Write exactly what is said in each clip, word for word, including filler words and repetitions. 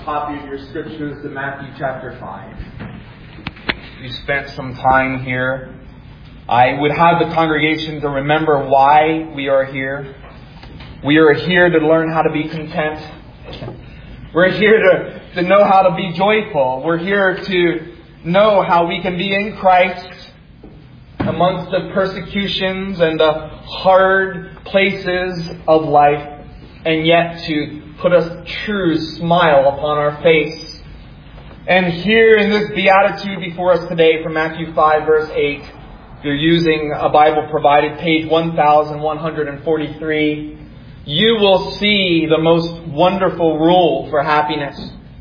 copy of your scriptures to Matthew chapter five. We spent some time here. I would have the congregation to remember why we are here. We are here to learn how to be content. We're here to, to know how to be joyful. We're here to know how we can be in Christ amongst the persecutions and the hard places of life, and yet to put a true smile upon our face. And here in this beatitude before us today from Matthew five verse eight, if you're using a Bible provided, page one thousand one hundred forty-three, you will see the most wonderful rule for happiness.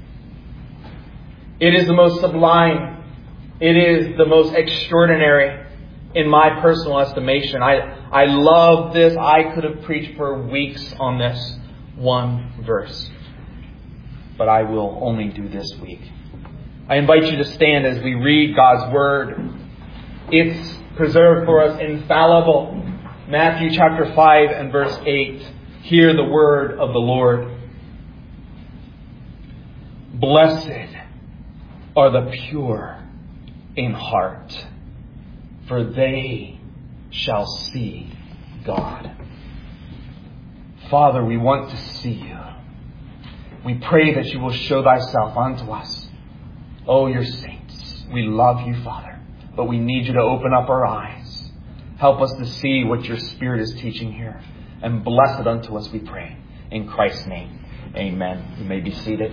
It is the most sublime. It is the most extraordinary in my personal estimation. I, I love this. I could have preached for weeks on this one verse. But I will only do this week. I invite you to stand as we read God's Word. It's preserved for us, infallible. Matthew chapter five and verse eight. Hear the word of the Lord. Blessed are the pure in heart, for they shall see God. Father, we want to see you. We pray that you will show thyself unto us. Oh, your saints, we love you, Father, but we need you to open up our eyes. Help us to see what your Spirit is teaching here. And bless it unto us, we pray. In Christ's name, amen. You may be seated.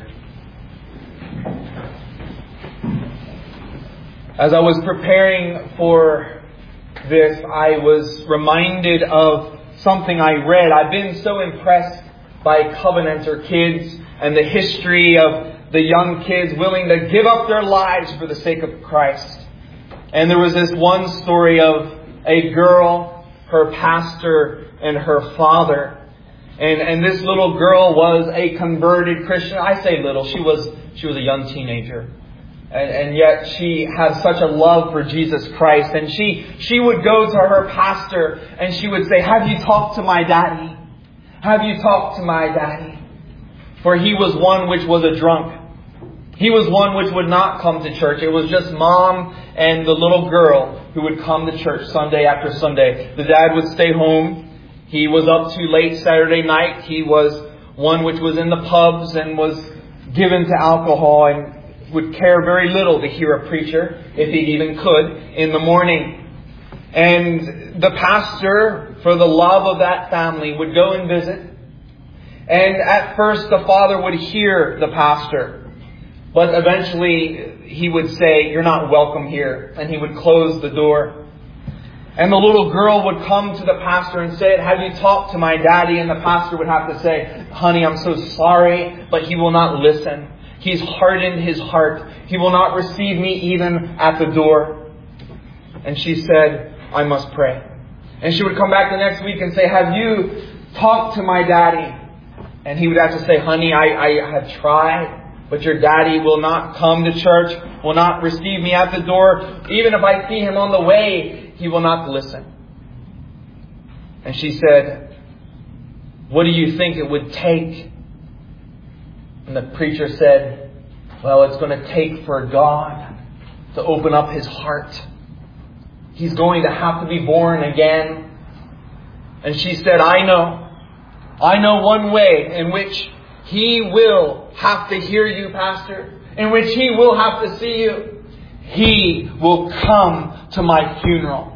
As I was preparing for this, I was reminded of something I read. I've been so impressed by Covenanter kids and the history of the young kids willing to give up their lives for the sake of Christ. And there was this one story of a girl, her pastor, and her father. And and this little girl was a converted Christian. I say little. She was she was a young teenager. And, and yet she had such a love for Jesus Christ. And she, she would go to her pastor and she would say, "Have you talked to my daddy? Have you talked to my daddy?" For he was one which was a drunk. He was one which would not come to church. It was just mom and the little girl who would come to church Sunday after Sunday. The dad would stay home. He was up too late Saturday night. He was one which was in the pubs and was given to alcohol and would care very little to hear a preacher, if he even could, in the morning. And the pastor, for the love of that family, would go and visit. And at first the father would hear the pastor. But eventually he would say, "You're not welcome here." And he would close the door. And the little girl would come to the pastor and say, "Have you talked to my daddy?" And the pastor would have to say, "Honey, I'm so sorry, but he will not listen. He's hardened his heart. He will not receive me even at the door." And she said, "I must pray." And she would come back the next week and say, "Have you talked to my daddy?" And he would have to say, "Honey, I, I have tried, but your daddy will not come to church, will not receive me at the door. Even if I see him on the way, he will not listen." And she said, "What do you think it would take?" And the preacher said, "Well, it's going to take for God to open up his heart. He's going to have to be born again." And she said, "I know. I know one way in which he will have to hear you, Pastor. In which he will have to see you. He will come to my funeral."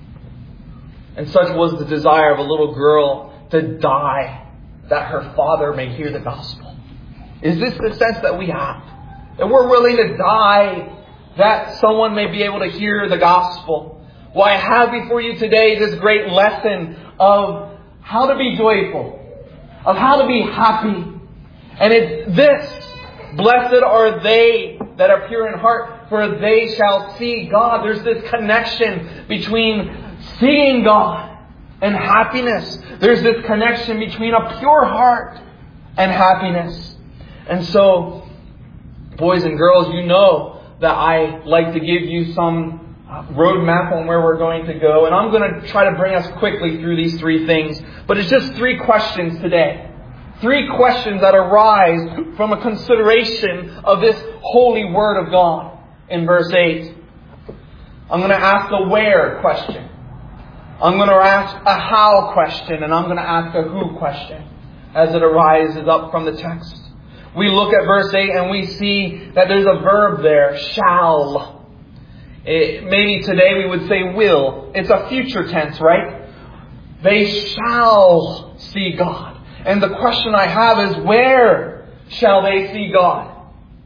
And such was the desire of a little girl to die that her father may hear the gospel. Is this the sense that we have? That we're willing to die that someone may be able to hear the gospel? Well, I have before you today this great lesson of how to be joyful, of how to be happy. And it's this: blessed are they that are pure in heart, for they shall see God. There's this connection between seeing God and happiness. There's this connection between a pure heart and happiness. And so, boys and girls, you know that I like to give you some roadmap on where we're going to go. And I'm going to try to bring us quickly through these three things. But it's just three questions today. Three questions that arise from a consideration of this holy Word of God in verse eight. I'm going to ask a where question. I'm going to ask a how question. And I'm going to ask a who question as it arises up from the text. We look at verse eight and we see that there's a verb there, shall. It, maybe today we would say will. It's a future tense, right? They shall see God. And the question I have is, where shall they see God?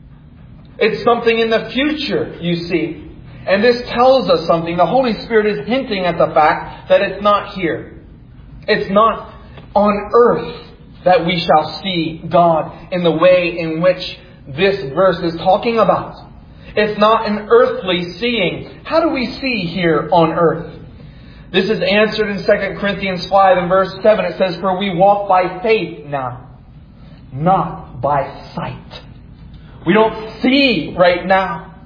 It's something in the future, you see. And this tells us something. The Holy Spirit is hinting at the fact that it's not here. It's not on earth that we shall see God in the way in which this verse is talking about. It's not an earthly seeing. How do we see here on earth? This is answered in Second Corinthians five and verse seven. It says, for we walk by faith now, not by sight. We don't see right now.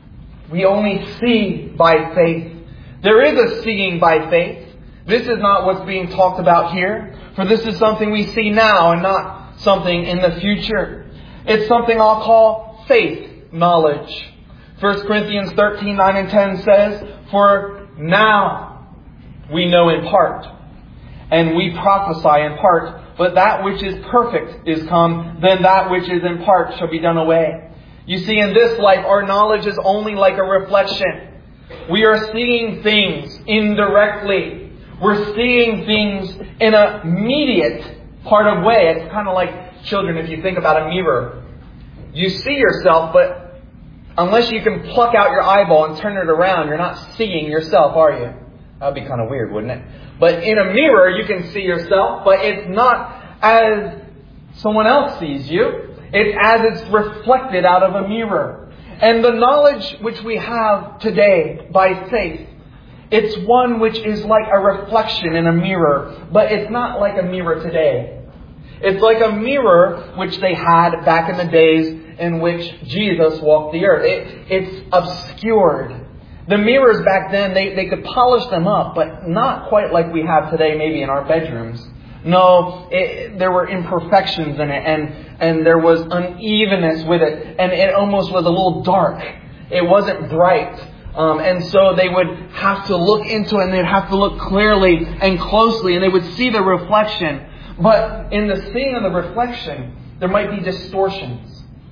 We only see by faith. There is a seeing by faith. This is not what's being talked about here. For this is something we see now and not something in the future. It's something I'll call faith knowledge. First Corinthians thirteen, nine and ten says, for now we know in part, and we prophesy in part, but that which is perfect is come, then that which is in part shall be done away. You see, in this life, our knowledge is only like a reflection. We are seeing things indirectly. We're seeing things in an immediate part of way. It's kind of like children, if you think about a mirror. You see yourself, but unless you can pluck out your eyeball and turn it around, you're not seeing yourself, are you? That would be kind of weird, wouldn't it? But in a mirror, you can see yourself, but it's not as someone else sees you. It's as it's reflected out of a mirror. And the knowledge which we have today by faith, it's one which is like a reflection in a mirror, but it's not like a mirror today. It's like a mirror which they had back in the days in which Jesus walked the earth. It, it's obscured. The mirrors back then, they, they could polish them up, but not quite like we have today maybe in our bedrooms. No, it, there were imperfections in it, and, and there was unevenness with it, and it almost was a little dark. It wasn't bright. Um, and so they would have to look into it, and they'd have to look clearly and closely, and they would see the reflection. But in the seeing of the reflection, there might be distortions.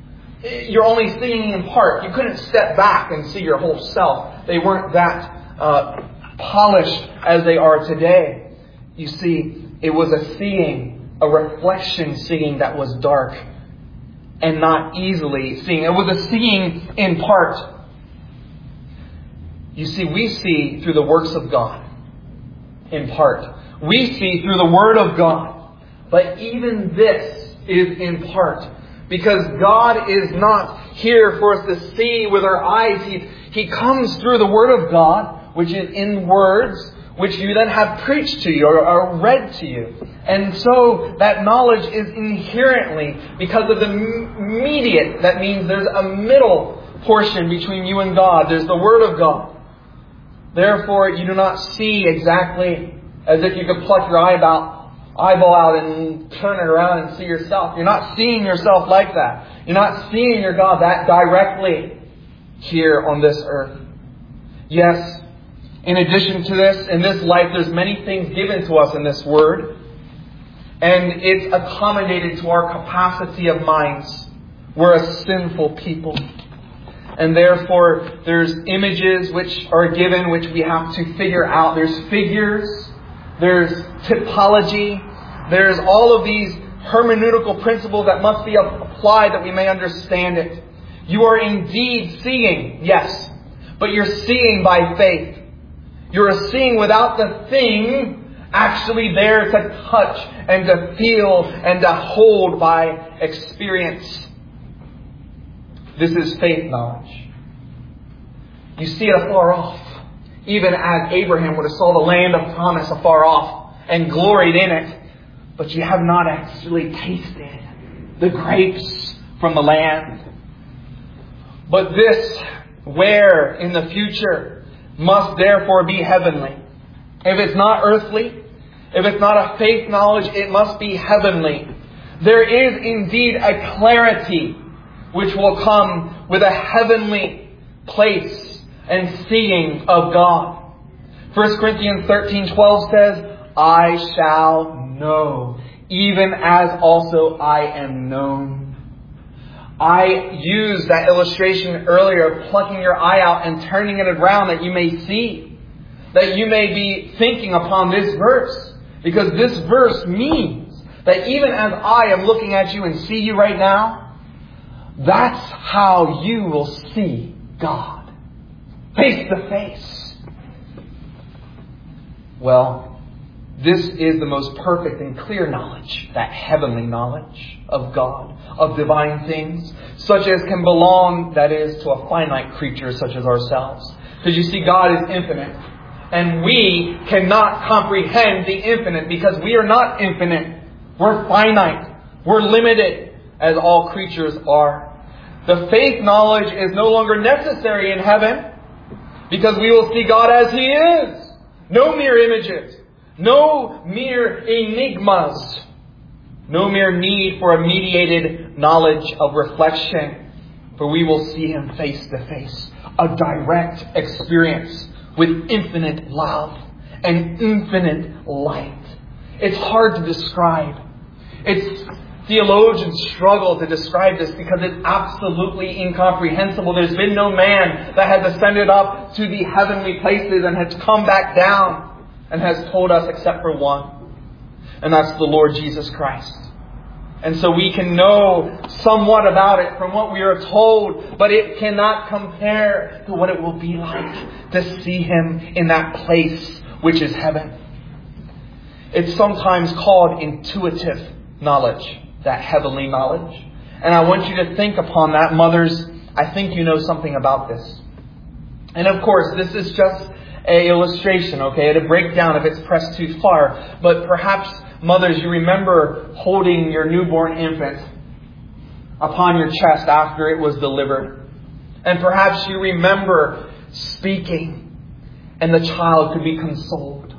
You're only seeing in part. You couldn't step back and see your whole self. They weren't that uh, polished as they are today. You see, it was a seeing, a reflection seeing that was dark and not easily seeing. It was a seeing in part. You see, we see through the works of God in part. We see through the Word of God. But even this is in part. Because God is not here for us to see with our eyes. He, he comes through the Word of God, which is in words, which you then have preached to you or, or read to you. And so that knowledge is inherently, because of the immediate, that means there's a middle portion between you and God. There's the Word of God. Therefore, you do not see exactly as if you could pluck your eyeball eyeball out and turn it around and see yourself. You're not seeing yourself like that. You're not seeing your God that directly here on this earth. Yes, in addition to this, in this life, there's many things given to us in this Word. And it's accommodated to our capacity of minds. We're a sinful people. And therefore, there's images which are given, which we have to figure out. There's figures. There's typology. There's all of these hermeneutical principles that must be applied that we may understand it. You are indeed seeing, yes, but you're seeing by faith. You're seeing without the thing actually there to touch and to feel and to hold by experience. This is faith knowledge. You see it afar off. Even as Abraham would have saw the land of promise afar off and gloried in it. But you have not actually tasted the grapes from the land. But this, where in the future, must therefore be heavenly. If it's not earthly, if it's not a faith knowledge, it must be heavenly. There is indeed a clarity which will come with a heavenly place and seeing of God. First Corinthians thirteen twelve says, I shall know, even as also I am known. I used that illustration earlier of plucking your eye out and turning it around that you may see. That you may be thinking upon this verse. Because this verse means that even as I am looking at you and see you right now, that's how you will see God. Face to face. Well, this is the most perfect and clear knowledge, that heavenly knowledge of God, of divine things, such as can belong, that is, to a finite creature such as ourselves. Because you see, God is infinite. And we cannot comprehend the infinite because we are not infinite. We're finite. We're limited, as all creatures are. The faith knowledge is no longer necessary in heaven because we will see God as He is. No mere images. No mere enigmas. No mere need for a mediated knowledge of reflection. For we will see Him face to face. A direct experience with infinite love and infinite light. It's hard to describe. It's theologians struggle to describe this because it's absolutely incomprehensible. There's been no man that has ascended up to the heavenly places and has come back down and has told us except for one. And that's the Lord Jesus Christ. And so we can know somewhat about it from what we are told, but it cannot compare to what it will be like to see Him in that place which is heaven. It's sometimes called intuitive knowledge, that heavenly knowledge. And I want you to think upon that. Mothers, I think you know something about this. And of course, this is just an illustration, okay? It'll break down if it's pressed too far. But perhaps, mothers, you remember holding your newborn infant upon your chest after it was delivered. And perhaps you remember speaking and the child could be consoled.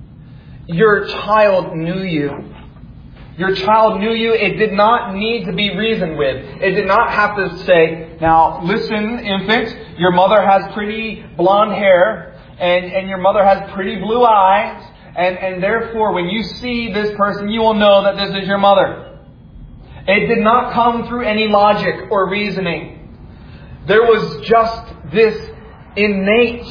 Your child knew you. Your child knew you. It did not need to be reasoned with. It did not have to say, now listen, infant, your mother has pretty blonde hair and, and your mother has pretty blue eyes. And, and therefore, when you see this person, you will know that this is your mother. It did not come through any logic or reasoning. There was just this innate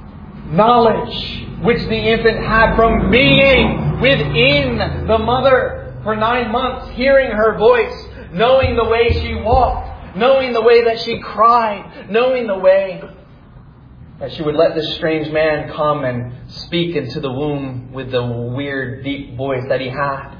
knowledge which the infant had from being within the mother for nine months, hearing her voice, knowing the way she walked, knowing the way that she cried, knowing the way that she would let this strange man come and speak into the womb with the weird, deep voice that he had.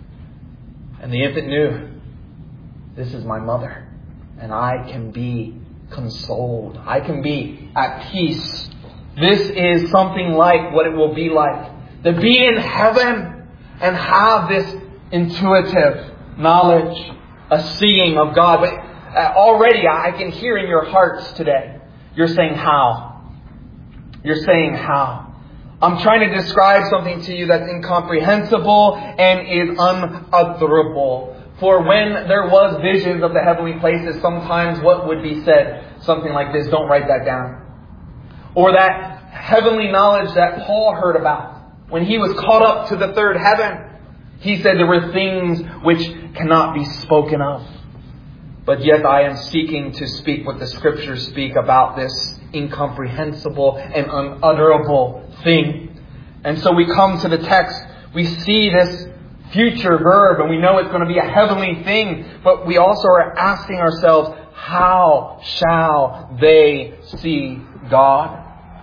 And the infant knew, this is my mother, and I can be consoled. I can be at peace. This is something like what it will be like to be in heaven and have this intuitive knowledge, a seeing of God. But already I can hear in your hearts today, you're saying how? You're saying how? I'm trying to describe something to you that's incomprehensible and is unutterable. For when there was visions of the heavenly places, sometimes what would be said? Something like this, don't write that down. Or that heavenly knowledge that Paul heard about. When he was caught up to the third heaven, he said there were things which cannot be spoken of. But yet I am seeking to speak what the Scriptures speak about this incomprehensible and unutterable thing. And so we come to the text. We see this future verb and we know it's going to be a heavenly thing. But we also are asking ourselves, how shall they see God?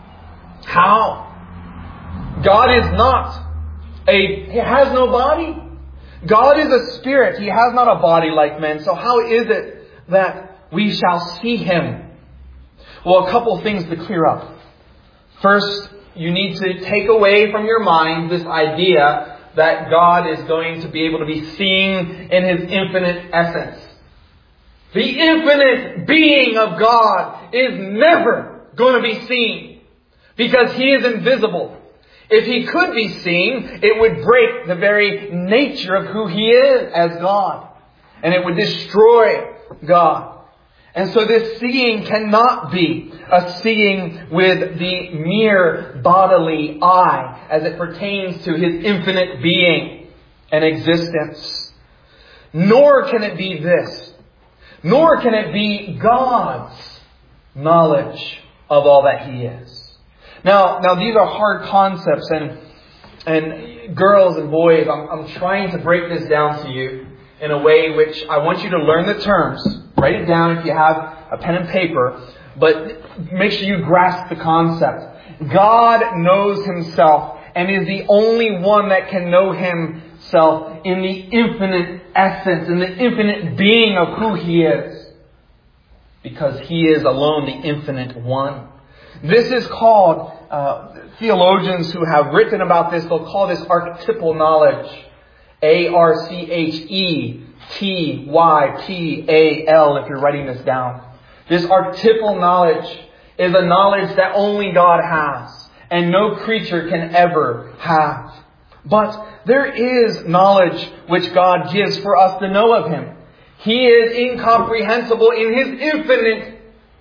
How? God is not a, He has no body. God is a spirit. He has not a body like men. So how is it that we shall see Him? Well, a couple of things to clear up. First, you need to take away from your mind this idea that God is going to be able to be seen in His infinite essence. The infinite being of God is never going to be seen because He is invisible. If He could be seen, it would break the very nature of who He is as God. and it would destroy God. And so this seeing cannot be a seeing with the mere bodily eye as it pertains to His infinite being and existence. Nor can it be this. Nor can it be God's knowledge of all that He is. Now, now these are hard concepts, and and girls and boys, I'm, I'm trying to break this down to you in a way which I want you to learn the terms. Write it down if you have a pen and paper, but make sure you grasp the concept. God knows Himself and is the only one that can know Himself in the infinite essence, in the infinite being of who He is. Because He is alone the infinite one. This is called, uh, theologians who have written about this, they'll call this archetypal knowledge. A R C H E T Y P A L if you're writing this down. This archetypal knowledge is a knowledge that only God has and no creature can ever have. But there is knowledge which God gives for us to know of Him. He is incomprehensible in His infinite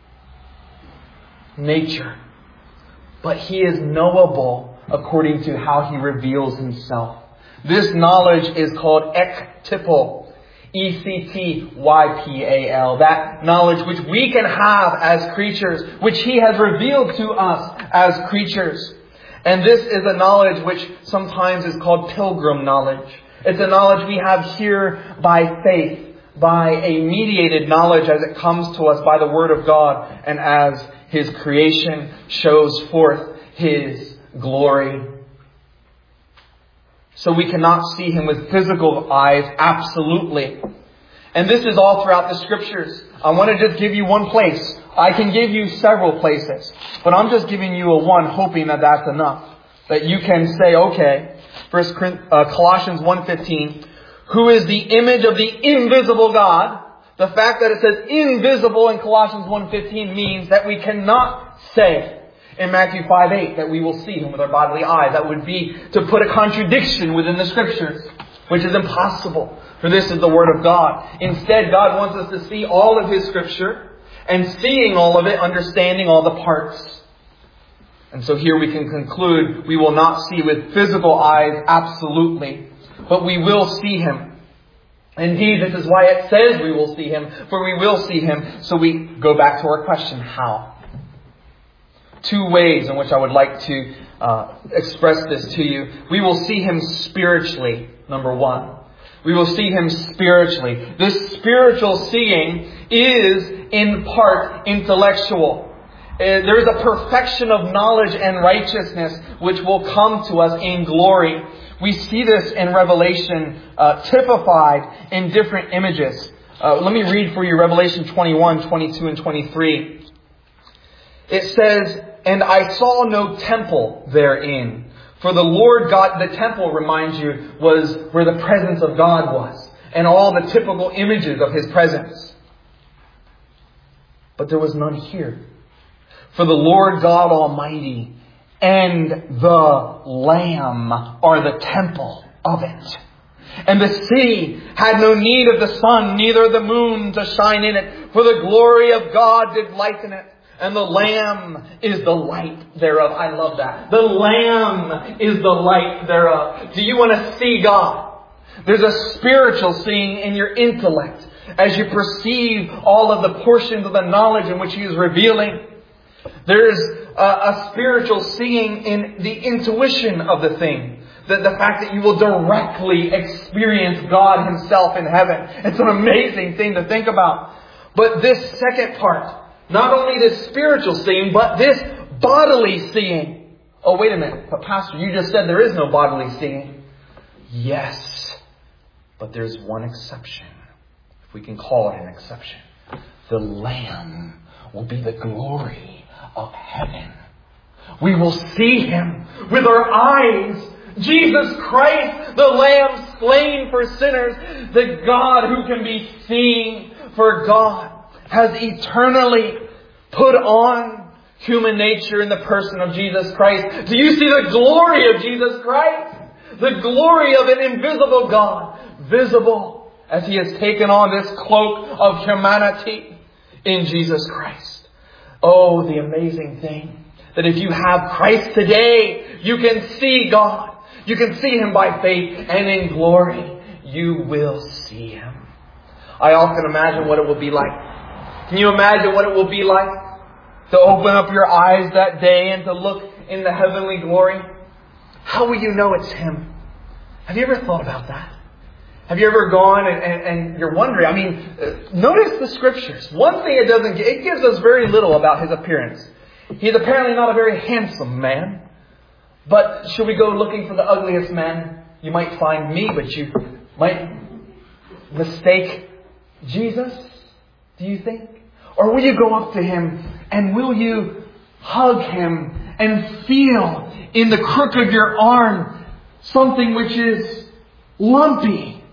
nature. But He is knowable according to how He reveals Himself. This knowledge is called ectypal. E C T Y P A L. That knowledge which we can have as creatures, which He has revealed to us as creatures. And this is a knowledge which sometimes is called pilgrim knowledge. It's a knowledge we have here by faith, by a mediated knowledge as it comes to us by the Word of God and as His creation shows forth His glory. So we cannot see Him with physical eyes, absolutely. And this is all throughout the Scriptures. I want to just give you one place. I can give you several places, but I'm just giving you a one, hoping that that's enough. That you can say, okay, First Colossians one fifteen, who is the image of the invisible God. The fact that it says invisible in Colossians one fifteen means that we cannot say in Matthew five eight that we will see Him with our bodily eyes. That would be to put a contradiction within the Scriptures, which is impossible. For this is the Word of God. Instead, God wants us to see all of His Scripture, and seeing all of it, understanding all the parts. And so here we can conclude we will not see with physical eyes, absolutely, but we will see Him. Indeed, this is why it says we will see Him, for we will see Him. So we go back to our question, how? Two ways in which I would like to uh, express this to you. We will see Him spiritually, number one. We will see Him spiritually. This spiritual seeing is in part intellectual. Uh, there is a perfection of knowledge and righteousness which will come to us in glory. We see this in Revelation uh, typified in different images. Uh, let me read for you Revelation twenty-one, twenty-two, and twenty-three. It says, "And I saw no temple therein. For the Lord God," the temple, reminds you, was where the presence of God was. And all the typical images of His presence. But there was none here. For the Lord God Almighty and the Lamb are the temple of it. And the sea had no need of the sun, neither the moon to shine in it. For the glory of God did lighten it. And the Lamb is the light thereof. I love that. The Lamb is the light thereof. Do you want to see God? There's a spiritual seeing in your intellect as you perceive all of the portions of the knowledge in which He is revealing. There's a, a spiritual seeing in the intuition of the thing. The, the fact that you will directly experience God Himself in heaven. It's an amazing thing to think about. But this second part, not only this spiritual seeing, but this bodily seeing. Oh, wait a minute. But Pastor, you just said there is no bodily seeing. Yes. But there's one exception. If we can call it an exception. The Lamb will be the glory of heaven. We will see Him with our eyes. Jesus Christ, the Lamb slain for sinners. The God who can be seen, for God has eternally put on human nature in the person of Jesus Christ. Do you see the glory of Jesus Christ? The glory of an invisible God, visible as He has taken on this cloak of humanity in Jesus Christ. Oh, the amazing thing that if you have Christ today, you can see God. You can see Him by faith, and in glory you will see Him. I often imagine what it will be like. Can you imagine what it will be like to open up your eyes that day and to look in the heavenly glory? How will you know it's Him? Have you ever thought about that? Have you ever gone and, and, and you're wondering? I mean, uh, notice the Scriptures. One thing it doesn't, it gives us very little about His appearance. He's apparently not a very handsome man. But should we go looking for the ugliest man? You might find me, but you might mistake Jesus, do you think? Or will you go up to Him and will you hug Him and feel in the crook of your arm something which is lumpy?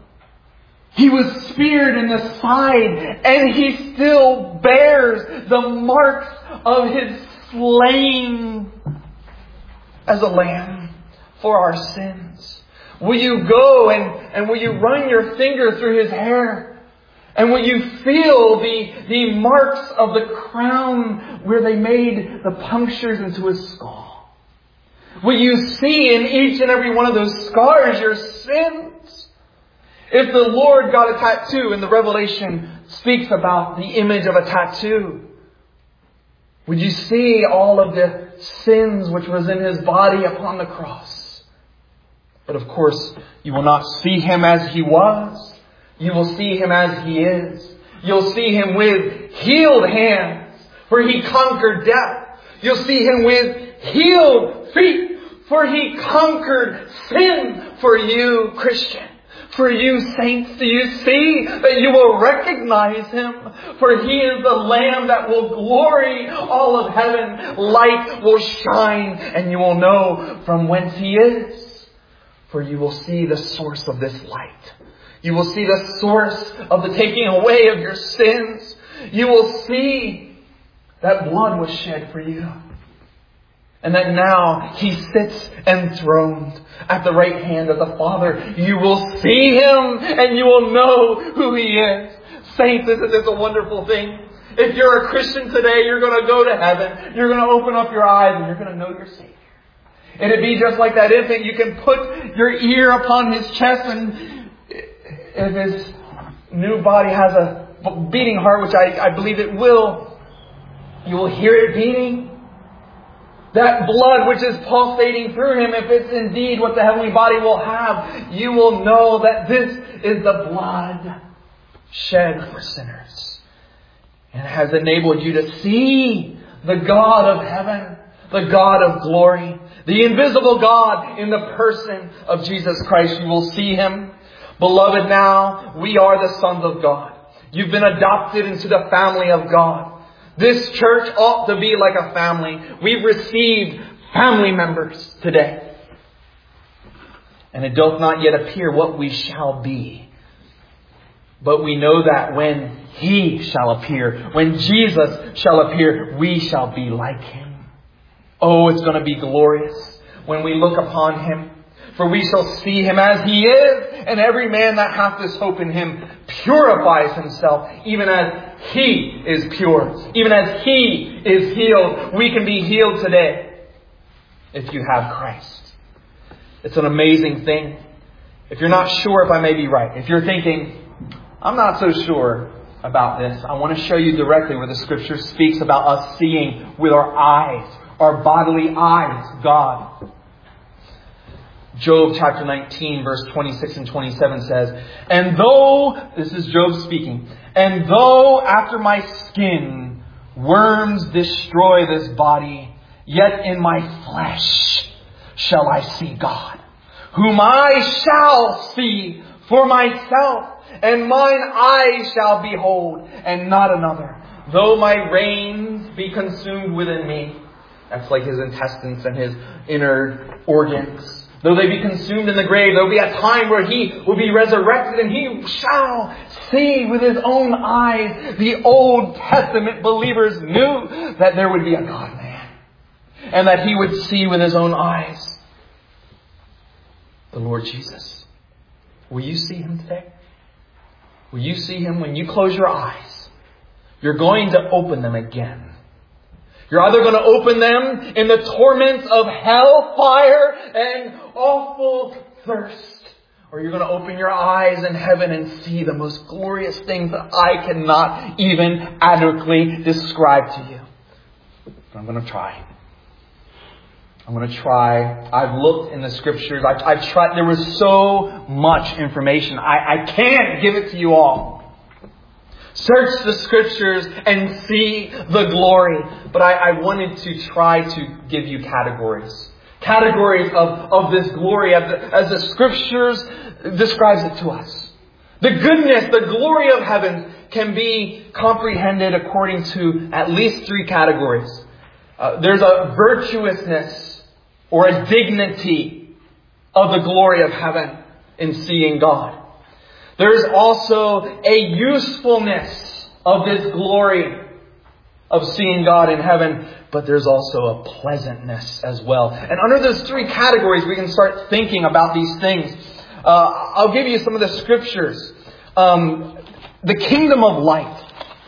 He was speared in the side, and He still bears the marks of His slaying as a lamb for our sins. Will you go and, and will you run your finger through His hair? And will you feel the, the marks of the crown where they made the punctures into His skull? Will you see in each and every one of those scars your sins? If the Lord got a tattoo, and the Revelation speaks about the image of a tattoo, would you see all of the sins which was in His body upon the cross? But of course, you will not see Him as He was. You will see Him as He is. You'll see Him with healed hands, for He conquered death. You'll see Him with healed feet, for He conquered sin for you, Christian. For you, saints, do you see that you will recognize Him? For He is the Lamb that will glory all of heaven. Light will shine, and you will know from whence He is. For you will see the source of this light. You will see the source of the taking away of your sins. You will see that blood was shed for you. And that now He sits enthroned at the right hand of the Father. You will see Him and you will know who He is. Saints, isn't this a wonderful thing? If you're a Christian today, you're going to go to heaven. You're going to open up your eyes and you're going to know your Savior. It'd be just like that infant. You can put your ear upon His chest, and if His new body has a beating heart, which I, I believe it will, you will hear it beating. That blood which is pulsating through Him, if it's indeed what the heavenly body will have, you will know that this is the blood shed for sinners. And it has enabled you to see the God of heaven, the God of glory, the invisible God in the person of Jesus Christ. You will see Him. Beloved, now we are the sons of God. You've been adopted into the family of God. This church ought to be like a family. We've received family members today. And it doth not yet appear what we shall be. But we know that when He shall appear, when Jesus shall appear, we shall be like Him. Oh, it's going to be glorious when we look upon Him. For we shall see Him as He is, and every man that hath this hope in Him purifies himself, even as He is pure, even as He is healed. We can be healed today if you have Christ. It's an amazing thing. If you're not sure if I may be right, if you're thinking, I'm not so sure about this, I want to show you directly where the Scripture speaks about us seeing with our eyes, our bodily eyes, God. Job chapter nineteen, verse twenty-six and twenty-seven says, And though, this is Job speaking, And though after my skin worms destroy this body, yet in my flesh shall I see God, whom I shall see for myself, and mine eyes shall behold, and not another. Though my reins be consumed within me, that's like His intestines and His inner organs. Though they be consumed in the grave, there will be a time where He will be resurrected, and He shall see with His own eyes. The Old Testament believers knew that there would be a God-man, and that He would see with His own eyes the Lord Jesus. Will you see Him today? Will you see Him when you close your eyes? You're going to open them again. You're either going to open them in the torments of hellfire and awful thirst, or you're going to open your eyes in heaven and see the most glorious things that I cannot even adequately describe to you. But I'm going to try. I'm going to try. I've looked in the Scriptures. I've, I've tried. There was so much information. I, I can't give it to you all. Search the Scriptures and see the glory. But I, I wanted to try to give you categories. Categories of, of this glory as the, as the Scriptures describes it to us. The goodness, the glory of heaven can be comprehended according to at least three categories. Uh, there's a virtuousness or a dignity of the glory of heaven in seeing God. There's also a usefulness of this glory of seeing God in heaven, but there's also a pleasantness as well. And under those three categories, we can start thinking about these things. Uh, I'll give you some of the Scriptures. Um, the kingdom of light.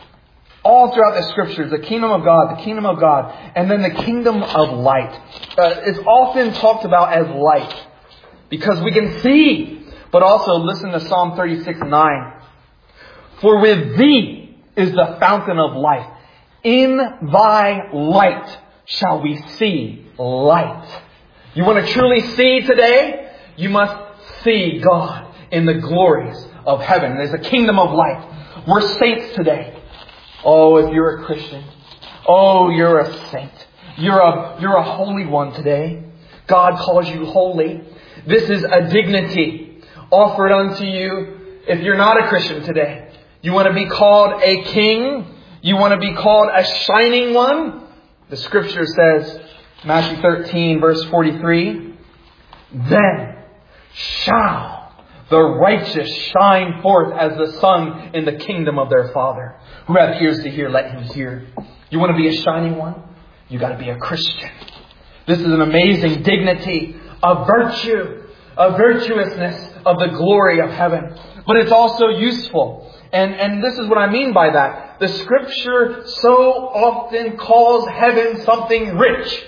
All throughout the Scriptures, the kingdom of God, the kingdom of God, and then the kingdom of light. Uh, is often talked about as light because we can see. But also listen to Psalm thirty-six nine. For with Thee is the fountain of life. In Thy light shall we see light. You want to truly see today? You must see God in the glories of heaven. There's a kingdom of light. We're saints today. Oh, if you're a Christian. Oh, you're a saint. You're a, you're a holy one today. God calls you holy. This is a dignity offered unto you if you're not a Christian today. You want to be called a king? You want to be called a shining one? The Scripture says, Matthew thirteen verse forty-three, then shall the righteous shine forth as the sun in the kingdom of their Father. Who hath ears to hear, let him hear. You want to be a shining one? You got to be a Christian. This is an amazing dignity, a virtue, a virtuousness of the glory of heaven. But it's also useful. And, and this is what I mean by that. The Scripture so often calls heaven something rich.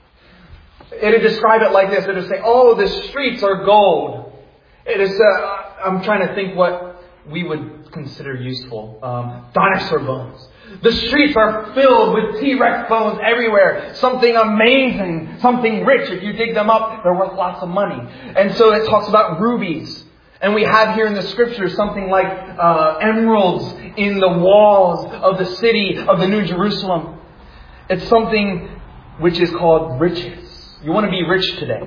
It'll describe it like this. It'll say, oh, the streets are gold. It is, uh, I'm trying to think what we would consider useful. Um, dinosaur bones. The streets are filled with T-Rex bones everywhere. Something amazing. Something rich. If you dig them up, they're worth lots of money. And so it talks about rubies. And we have here in the Scriptures something like uh, emeralds in the walls of the city of the New Jerusalem. It's something which is called riches. You want to be rich today.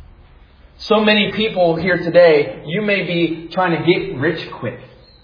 So many people here today, you may be trying to get rich quick.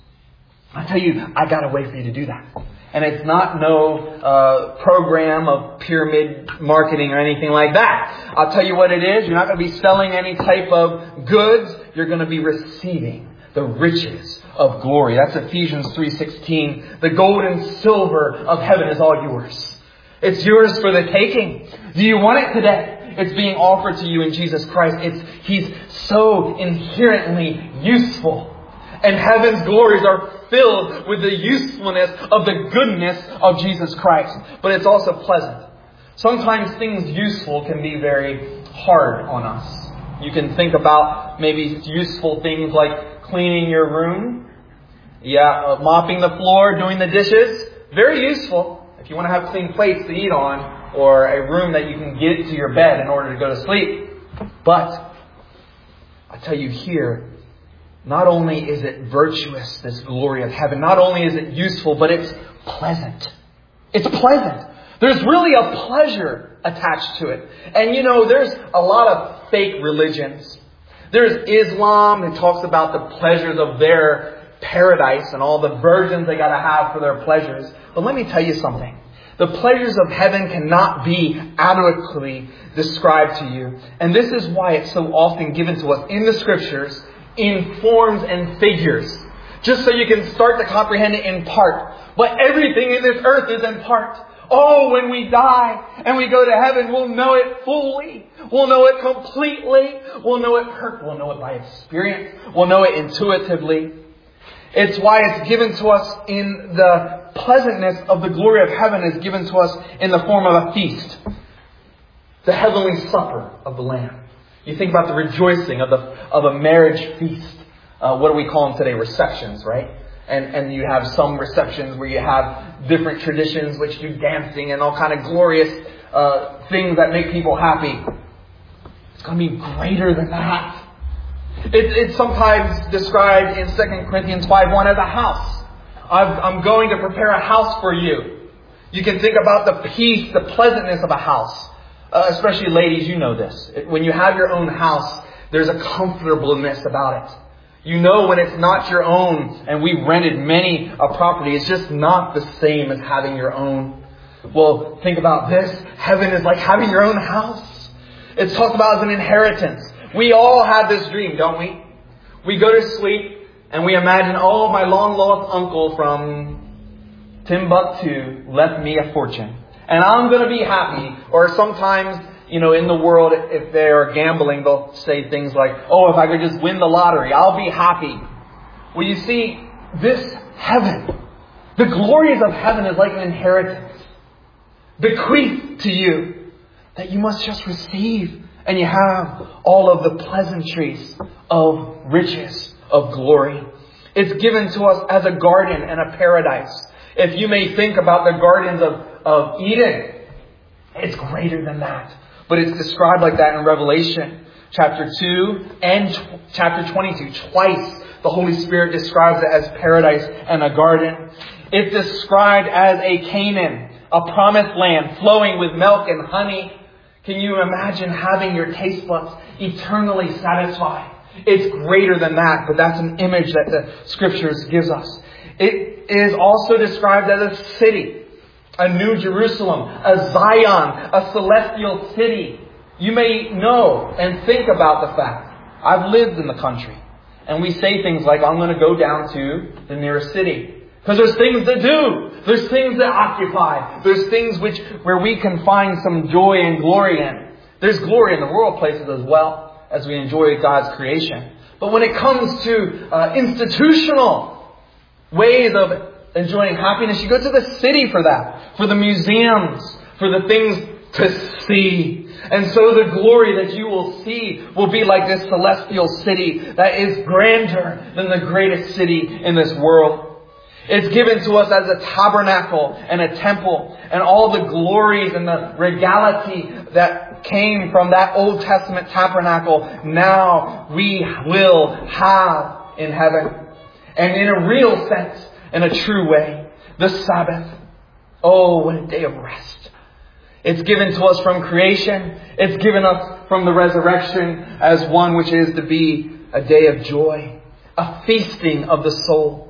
I tell you, I got a way for you to do that. And it's not no uh, program of pyramid marketing or anything like that. I'll tell you what it is. You're not going to be selling any type of goods. You're going to be receiving the riches of glory. That's Ephesians three sixteen. The gold and silver of heaven is all yours. It's yours for the taking. Do you want it today? It's being offered to you in Jesus Christ. It's He's so inherently useful. And heaven's glories are filled with the usefulness of the goodness of Jesus Christ. But it's also pleasant. Sometimes things useful can be very hard on us. You can think about maybe useful things like cleaning your room. Yeah, uh, mopping the floor, doing the dishes. Very useful if you want to have clean plates to eat on, or a room that you can get to your bed in order to go to sleep. But I tell you here, not only is it virtuous, this glory of heaven, not only is it useful, but it's pleasant. It's pleasant. There's really a pleasure attached to it. And you know, there's a lot of fake religions. There's Islam that talks about the pleasures of their paradise and all the virgins they got to have for their pleasures. But let me tell you something. The pleasures of heaven cannot be adequately described to you. And this is why it's so often given to us in the Scriptures in forms and figures. Just so you can start to comprehend it in part. But everything in this earth is in part. Oh, when we die and we go to heaven, we'll know it fully. We'll know it completely. We'll know it perfect. We'll know it by experience. We'll know it intuitively. It's why it's given to us in the pleasantness of the glory of heaven is given to us in the form of a feast. The heavenly supper of the Lamb. You think about the rejoicing of the of a marriage feast. Uh, what do we call them today? Receptions, right? And and you have some receptions where you have different traditions which do dancing and all kind of glorious uh, things that make people happy. It's going to be greater than that. It, it's sometimes described in Second Corinthians five one as a house. I've, I'm going to prepare a house for you. You can think about the peace, the pleasantness of a house. Uh, especially ladies, you know this. When you have your own house, there's a comfortableness about it. You know when it's not your own, and we've rented many a property, it's just not the same as having your own. Well, think about this. Heaven is like having your own house. It's talked about as an inheritance. We all have this dream, don't we? We go to sleep and we imagine, oh, my long lost uncle from Timbuktu left me a fortune. And I'm going to be happy. Or sometimes, you know, in the world, if they're gambling, they'll say things like, oh, if I could just win the lottery, I'll be happy. Well, you see, this heaven, the glories of heaven is like an inheritance bequeathed to you that you must just receive. And you have all of the pleasantries of riches, of glory. It's given to us as a garden and a paradise. If you may think about the gardens of, of Eden, it's greater than that. But it's described like that in Revelation chapter two and t- chapter twenty-two. Twice the Holy Spirit describes it as paradise and a garden. It's described as a Canaan, a promised land flowing with milk and honey. Can you imagine having your taste buds eternally satisfied? It's greater than that, but that's an image that the Scriptures gives us. It is also described as a city, a New Jerusalem, a Zion, a celestial city. You may know and think about the fact, I've lived in the country, and we say things like, I'm going to go down to the nearest city. Because there's things to do. There's things that occupy. There's things which where we can find some joy and glory in. There's glory in the world places as well as we enjoy God's creation. But when it comes to uh, institutional ways of enjoying happiness, you go to the city for that. For the museums. For the things to see. And so the glory that you will see will be like this celestial city that is grander than the greatest city in this world. It's given to us as a tabernacle and a temple, and all the glories and the regality that came from that Old Testament tabernacle now we will have in heaven. And in a real sense, in a true way, the Sabbath. Oh, what a day of rest. It's given to us from creation. It's given us from the resurrection as one which is to be a day of joy, a feasting of the soul.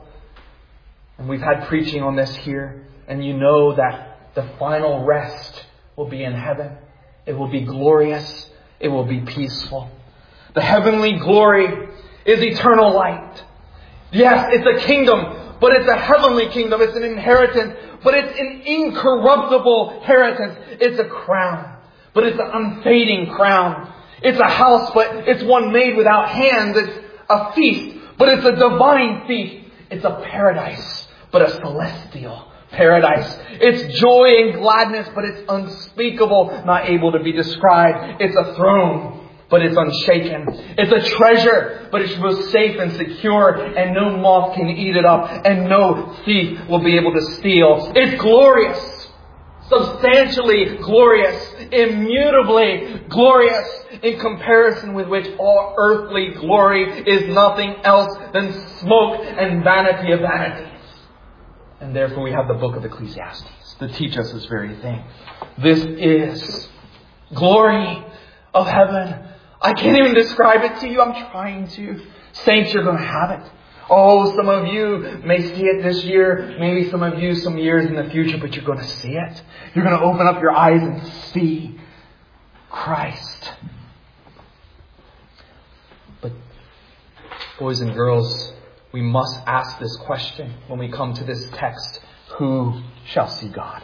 And we've had preaching on this here. And you know that the final rest will be in heaven. It will be glorious. It will be peaceful. The heavenly glory is eternal light. Yes, it's a kingdom, but it's a heavenly kingdom. It's an inheritance, but it's an incorruptible inheritance. It's a crown, but it's an unfading crown. It's a house, but it's one made without hands. It's a feast, but it's a divine feast. It's a paradise, but a celestial paradise. It's joy and gladness, but it's unspeakable, not able to be described. It's a throne, but it's unshaken. It's a treasure, but it's both safe and secure, and no moth can eat it up, and no thief will be able to steal. It's glorious, substantially glorious, immutably glorious, in comparison with which all earthly glory is nothing else than smoke and vanity of vanities. And therefore we have the book of Ecclesiastes to teach us this very thing. This is glory of heaven. I can't even describe it to you. I'm trying to. Saints, you're going to have it. Oh, some of you may see it this year. Maybe some of you some years in the future, but you're going to see it. You're going to open up your eyes and see Christ. But boys and girls, we must ask this question when we come to this text. Who shall see God?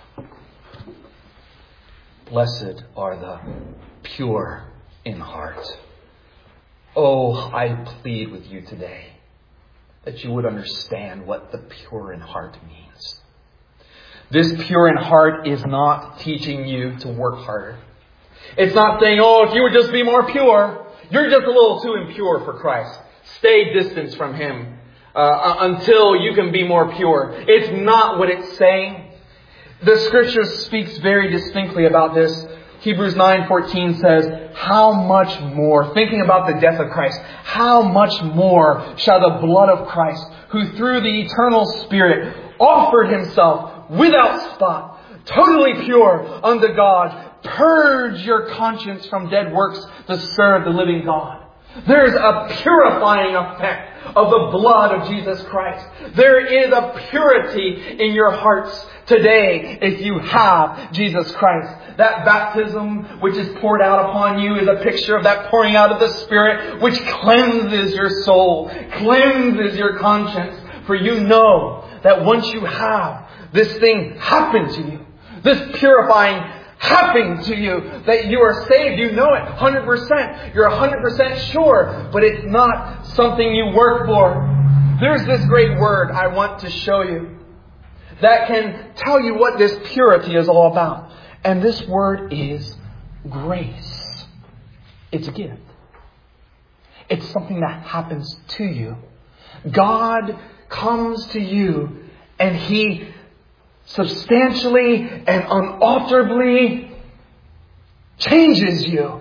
Blessed are the pure in heart. Oh, I plead with you today. that you would understand what the pure in heart means. This pure in heart is not teaching you to work harder. It's not saying, oh, if you would just be more pure, you're just a little too impure for Christ. Stay distance from Him uh, until you can be more pure. It's not what it's saying. The Scripture speaks very distinctly about this. Hebrews nine fourteen says, how much more, thinking about the death of Christ, how much more shall the blood of Christ, who through the eternal Spirit offered Himself without spot, totally pure unto God, purge your conscience from dead works to serve the living God. There's a purifying effect of the blood of Jesus Christ. There is a purity in your hearts today if you have Jesus Christ. That baptism which is poured out upon you is a picture of that pouring out of the Spirit which cleanses your soul, cleanses your conscience. For you know that once you have this thing happen to you, this purifying happen to you, that you are saved. You know it one hundred percent. You're one hundred percent sure, but it's not something you work for. There's this great word I want to show you that can tell you what this purity is all about. And this word is grace. It's a gift. It's something that happens to you. God comes to you and He substantially and unalterably changes you.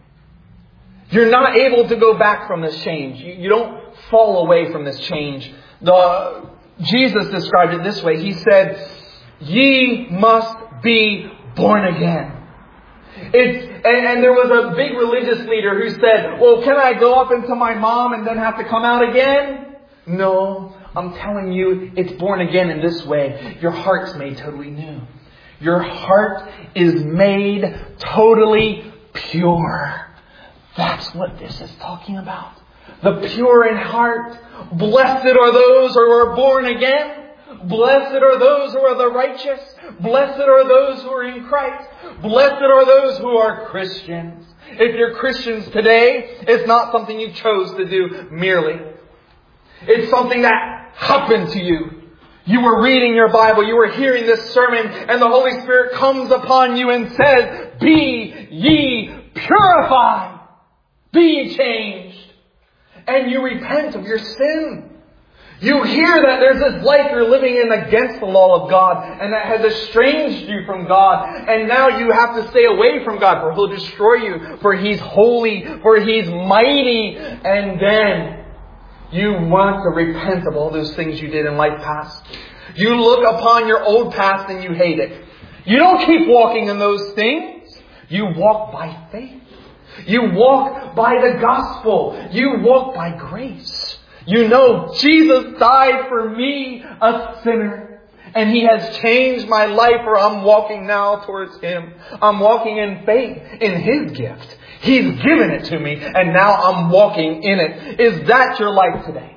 You're not able to go back from this change. You, you don't fall away from this change. The, Jesus described it this way. He said, ye must be born again. It's, and, and there was a big religious leader who said, well, can I go up into my mom and then have to come out again? No. I'm telling you, it's born again in this way. Your heart's made totally new. Your heart is made totally pure. That's what this is talking about. The pure in heart. Blessed are those who are born again. Blessed are those who are the righteous. Blessed are those who are in Christ. Blessed are those who are Christians. If you're Christians today, it's not something you chose to do merely. It's something that happened to you. You were reading your Bible, you were hearing this sermon, and the Holy Spirit comes upon you and says, be ye purified. Be changed. And you repent of your sin. You hear that there's this life you're living in against the law of God, and that has estranged you from God. And now you have to stay away from God, for He'll destroy you, for He's holy, for He's mighty. And then you want to repent of all those things you did in life past. You look upon your old past and you hate it. You don't keep walking in those things. You walk by faith. You walk by the gospel. You walk by grace. You know Jesus died for me, a sinner. And He has changed my life, for I'm walking now towards Him. I'm walking in faith in His gift. He's given it to me, and now I'm walking in it. Is that your life today?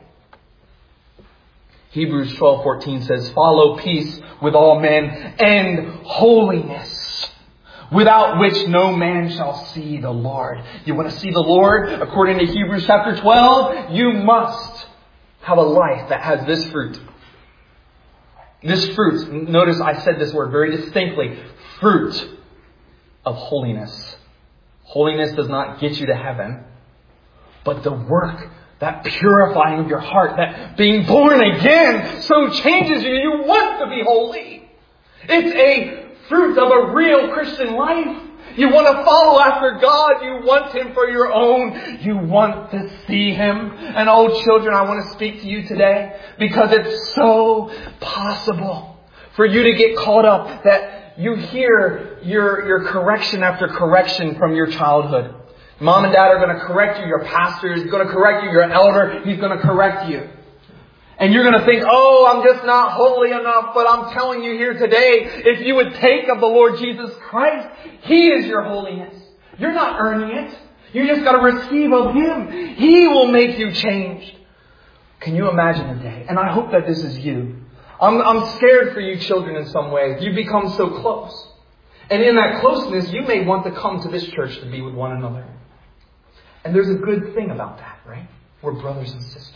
Hebrews twelve fourteen says, follow peace with all men and holiness, without which no man shall see the Lord. You want to see the Lord? According to Hebrews chapter twelve, you must have a life that has this fruit. This fruit, notice I said this word very distinctly, fruit of holiness. Holiness does not get you to heaven, but the work, that purifying of your heart, that being born again so changes you. You want to be holy. It's a fruit of a real Christian life. You want to follow after God. You want Him for your own. You want to see Him. And oh, children, I want to speak to you today because it's so possible for you to get caught up that you hear your, your correction after correction from your childhood. Mom and Dad are going to correct you. Your pastor is going to correct you. Your elder, he's going to correct you. And you're going to think, oh, I'm just not holy enough. But I'm telling you here today, if you would take of the Lord Jesus Christ, He is your holiness. You're not earning it. You just got to receive of Him. He will make you changed. Can you imagine a day? And I hope that this is you. I'm, I'm scared for you children in some ways. You become so close. And in that closeness, you may want to come to this church to be with one another. And there's a good thing about that, right? We're brothers and sisters.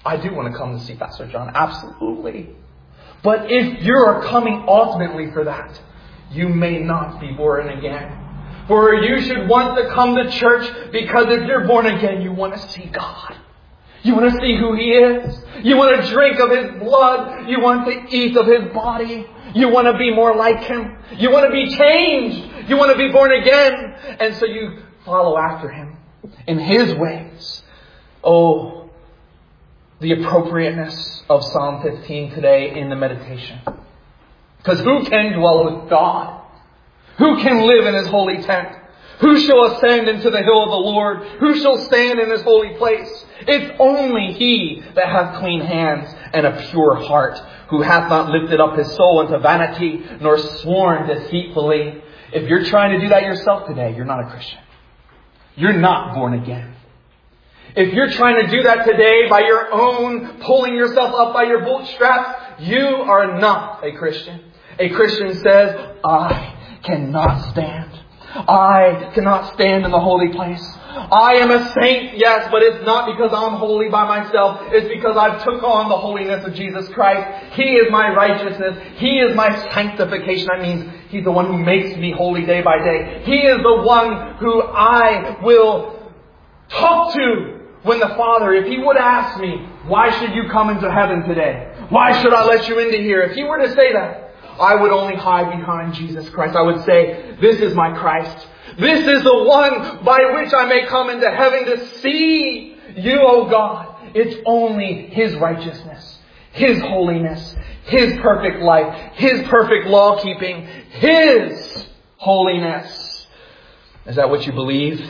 I do want to come to see Pastor John. Absolutely. But if you're coming ultimately for that, you may not be born again. For you should want to come to church because if you're born again, you want to see God. You want to see who He is. You want to drink of His blood. You want to eat of His body. You want to be more like Him. You want to be changed. You want to be born again. And so you follow after Him in His ways. Oh, the appropriateness of Psalm fifteen today in the meditation. Because who can dwell with God? Who can live in His holy tent? Who shall ascend into the hill of the Lord? Who shall stand in His holy place? It's only He that hath clean hands and a pure heart, who hath not lifted up his soul into vanity, nor sworn deceitfully. If you're trying to do that yourself today, you're not a Christian. You're not born again. If you're trying to do that today by your own, pulling yourself up by your bootstraps, you are not a Christian. A Christian says, I cannot stand. I cannot stand in the holy place. I am a saint, yes, but it's not because I'm holy by myself. It's because I've took on the holiness of Jesus Christ. He is my righteousness. He is my sanctification. That means He's the one who makes me holy day by day. He is the one who I will talk to when the Father, if He would ask me, why should you come into heaven today? Why should I let you into here? If He were to say that, I would only hide behind Jesus Christ. I would say, this is my Christ. This is the one by which I may come into heaven to see you, O God. It's only His righteousness, His holiness, His perfect life, His perfect law keeping, His holiness. Is that what you believe?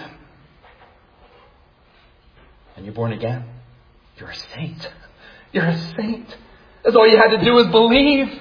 And you're born again. You're a saint. You're a saint. That's all you had to do is believe.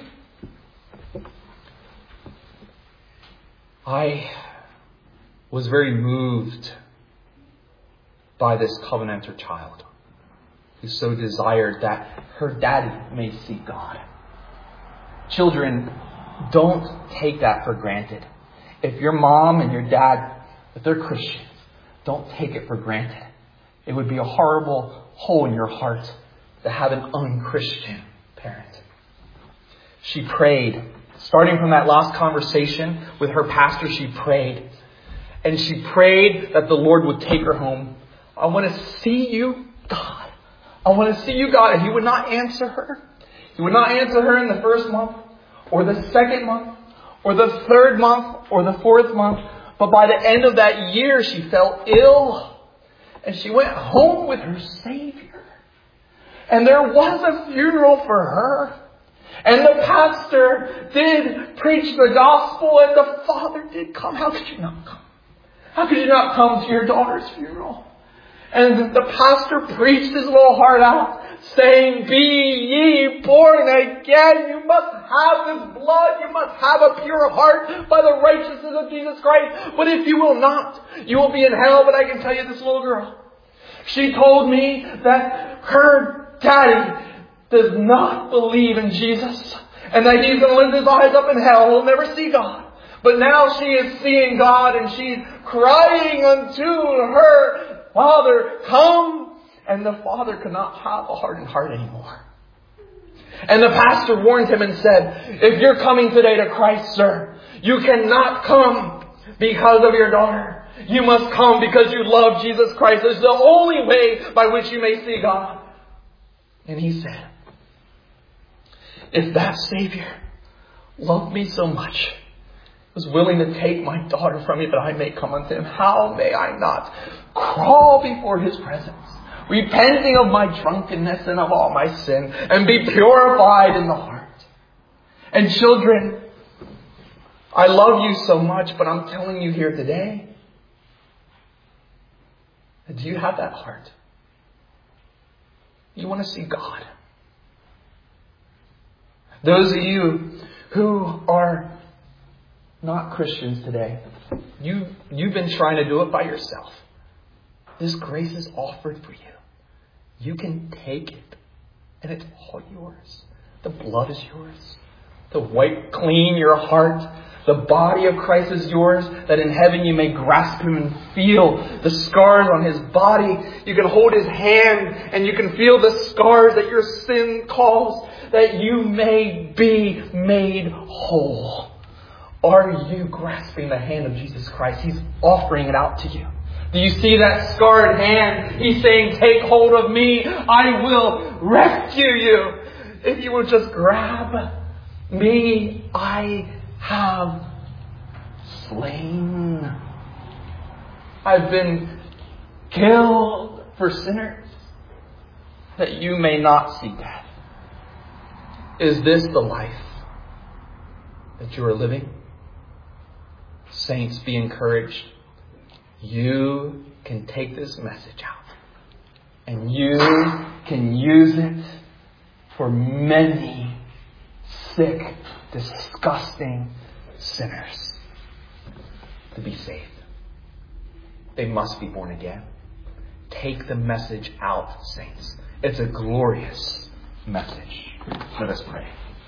I was very moved by this covenanter child who so desired that her daddy may see God. Children, don't take that for granted. If your mom and your dad, if they're Christians, don't take it for granted. It would be a horrible hole in your heart to have an unchristian parent. She prayed. Starting from that last conversation with her pastor, she prayed. And she prayed that the Lord would take her home. I want to see you, God. I want to see you, God. And He would not answer her. He would not answer her in the first month, or the second month, or the third month, or the fourth month. But by the end of that year, she fell ill. And she went home with her Savior. And there was a funeral for her. And the pastor did preach the gospel, and the father did come. How could you not come? How could you not come to your daughter's funeral? And the pastor preached his little heart out, saying, be ye born again. You must have this blood. You must have a pure heart by the righteousness of Jesus Christ. But if you will not, you will be in hell. But I can tell you, this little girl, she told me that her daddy does not believe in Jesus, and that he's going to lift his eyes up in hell. He'll never see God. But now she is seeing God, and she's crying unto her father, come. And the father could not have a hardened heart anymore. And the pastor warned him and said, if you're coming today to Christ, sir, you cannot come because of your daughter. You must come because you love Jesus Christ. It's the only way by which you may see God. And he said, if that Savior loved me so much, was willing to take my daughter from me that I may come unto Him, how may I not crawl before His presence, repenting of my drunkenness and of all my sin, and be purified in the heart? And children, I love you so much, but I'm telling you here today, do you have that heart? You want to see God. Those of you who are not Christians today, you, you've been trying to do it by yourself. This grace is offered for you. You can take it, and it's all yours. The blood is yours. to wipe clean your heart. The body of Christ is yours, that in heaven you may grasp Him and feel the scars on His body. You can hold His hand and you can feel the scars that your sin caused, that you may be made whole. Are you grasping the hand of Jesus Christ? He's offering it out to you. Do you see that scarred hand? He's saying, take hold of me. I will rescue you. If you will just grab me, I have slain. I've been killed for sinners, that you may not see death. Is this the life that you are living? Saints, be encouraged. You can take this message out and you can use it for many sick, disgusting sinners to be saved. They must be born again. Take the message out, saints. It's a glorious message. Let us pray.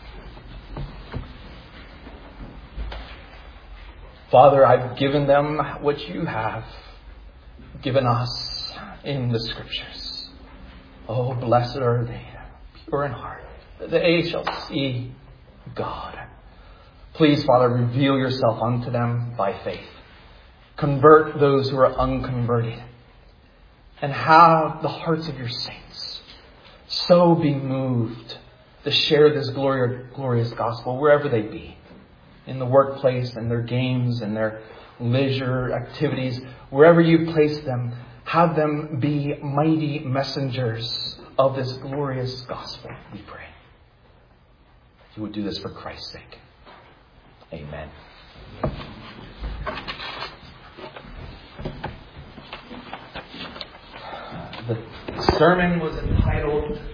Father, I've given them what you have given us in the Scriptures. Oh, blessed are they, pure in heart, that they shall see God. Please, Father, reveal yourself unto them by faith. Convert those who are unconverted. And have the hearts of your saints so be moved to share this glorious gospel wherever they be. In the workplace, in their games, in their leisure activities, wherever you place them, have them be mighty messengers of this glorious gospel, we pray. You would do this for Christ's sake. Amen. The sermon was entitled